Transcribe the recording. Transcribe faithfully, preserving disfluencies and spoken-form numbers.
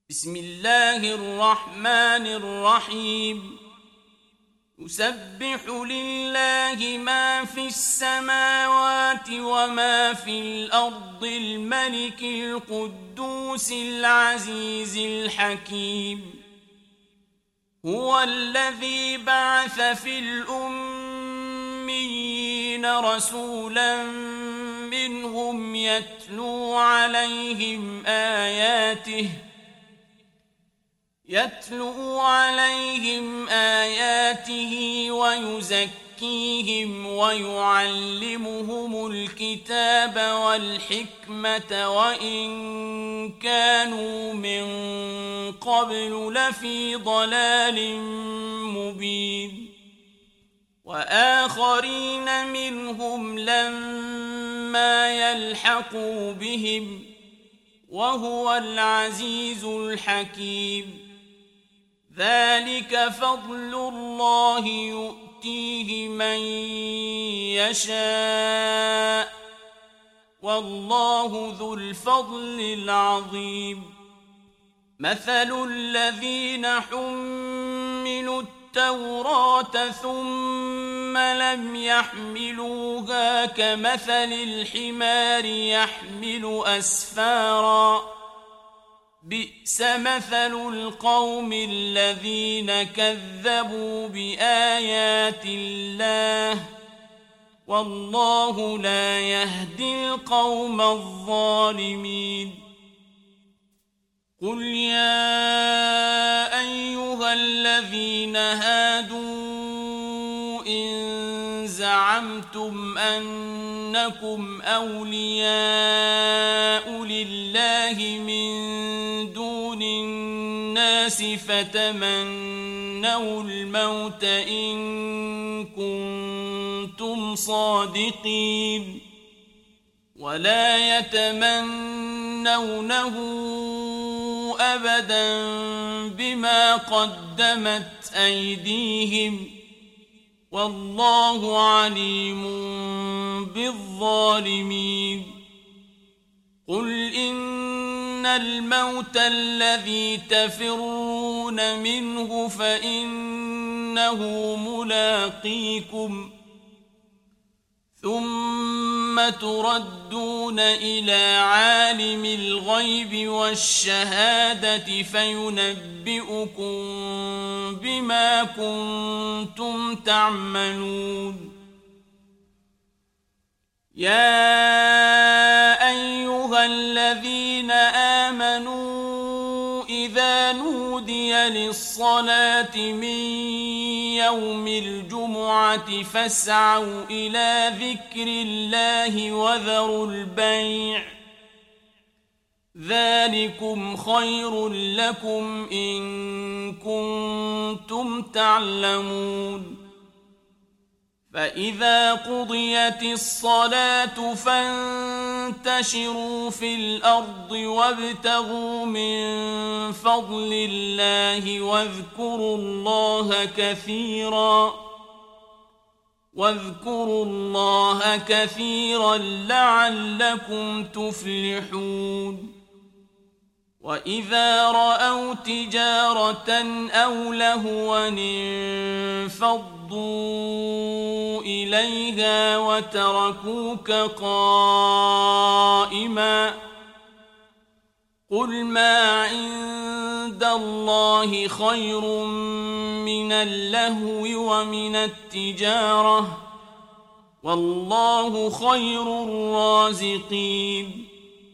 بسم الله الرحمن الرحيم يسبح لله ما في السماوات وما في الأرض الملك القدوس العزيز الحكيم هو الذي بعث في الأميين رسولا منهم يتلو عليهم آياته يتلو عليهم آياته ويزكيهم ويعلمهم الكتاب والحكمة وإن كانوا من قبل لفي ضلال مبين وآخرين منهم لما يلحقوا بهم وهو العزيز الحكيم ذلك فضل الله يؤتيه من يشاء والله ذو الفضل العظيم مثل الذين حملوا التوراة ثم لم يحملوها كمثل الحمار يحمل أسفارا بئس مثل القوم الذين كذبوا بآيات الله والله لا يهدي القوم الظالمين قل يا أيها الذين هادوا إن زعمتم أنكم أولياء لله من دون الناس فتمنوا الموت إن كنتم صادقين ولا يتمنونه أبدا بما قدمت أيديهم والله عليم بالظالمين قل إن الموت الذي تفرون منه فإنه ملاقيكم ثم تردون إلى عالم الغيب والشهادة فينبئكم بما كنتم تعملون يا أيها الذين آمنوا إذا نودي للصلاة من يوم الجمعة فاسعوا إلى ذكر الله وذروا البيع ذلكم خير لكم إن كنتم تعلمون فإذا قضيت الصلاة فانتشروا في الأرض وابتغوا من فضل الله واذكروا الله كثيرا واذكروا الله كثيرا لعلكم تفلحون وإذا رأوا تجارة أو لهوا انفضوا إليها وتركوك قائما قل ما عند الله خير من اللهو ومن التجارة والله خير الرازقين